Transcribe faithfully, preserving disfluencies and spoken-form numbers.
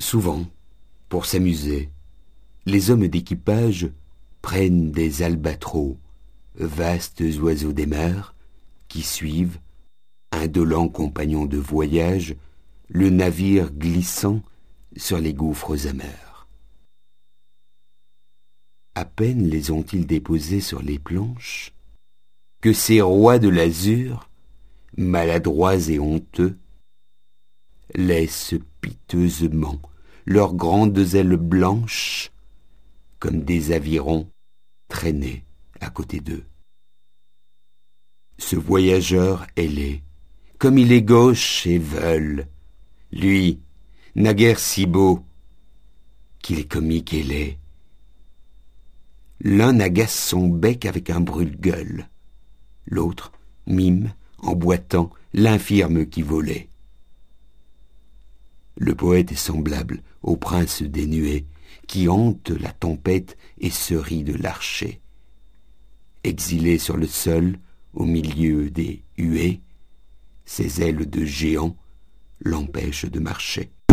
Souvent, pour s'amuser, les hommes d'équipage prennent des albatros, vastes oiseaux des mers, qui suivent, indolents compagnons de voyage, le navire glissant sur les gouffres amers. À peine les ont-ils déposés sur les planches, que ces rois de l'azur, maladroits et honteux, laissent piteusement leurs grandes ailes blanches, comme des avirons, traîner à côté d'eux. Ce voyageur ailé, comme il est gauche et veule, lui, naguère si beau, qu'il est comique et laid. L'un agace son bec avec un brûle-gueule, l'autre mime, en boitant, l'infirme qui volait. Le poète est semblable au prince des nuées, qui hante la tempête et se rit de l'archer. Exilé sur le sol, au milieu des huées, ses ailes de géant l'empêchent de marcher.